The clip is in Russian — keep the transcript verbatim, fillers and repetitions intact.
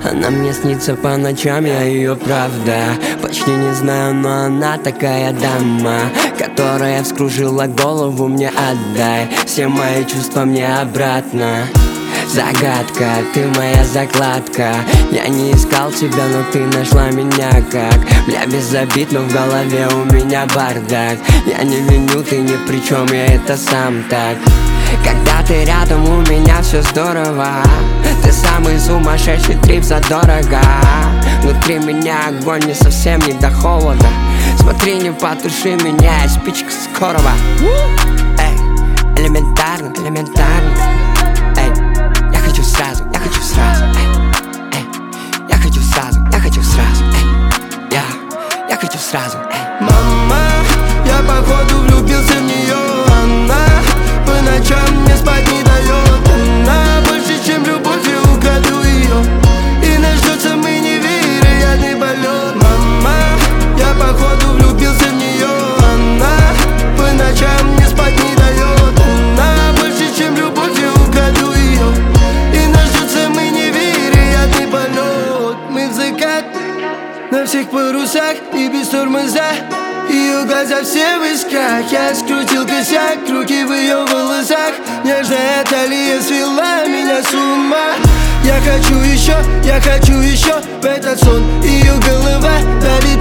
Она мне снится по ночам, я ее правда почти не знаю, но она такая дама, которая вскружила голову. Мне отдай все мои чувства мне обратно. Загадка, ты моя закладка. Я не искал тебя, но ты нашла меня как. Бля, без обид, но в голове у меня бардак. Я не виню, ты ни при чем, я это сам так. Когда ты рядом, у меня все здорово. Ты самый сумасшедший трип задорого. Внутри меня огонь, не совсем не до холода. Смотри, не потуши меня, я спичка скорого. Эй, элементарно, элементарно. Эй, я хочу сразу, я хочу сразу. Эй, эй, я хочу сразу, я хочу сразу. Эй, я, я хочу сразу. Эй. Мама, я походу влюбился в нее. Она по ночам мне спать не дает. Она больше, чем любовь, я украду ее. И нас ждет самый невероятный полет. Мама, я походу влюбился в нее. Она по ночам мне спать не дает. Она больше, чем любовь, я украду ее. И нас ждет самый невероятный полет. Мы в закат на всех парусах и без тормоза. Ее глаза все в искрах. Я скрутил косяк, руки в ее волосах. Нежная талия свела меня с ума. Я хочу еще, я хочу еще в этот сон. Ее голова давит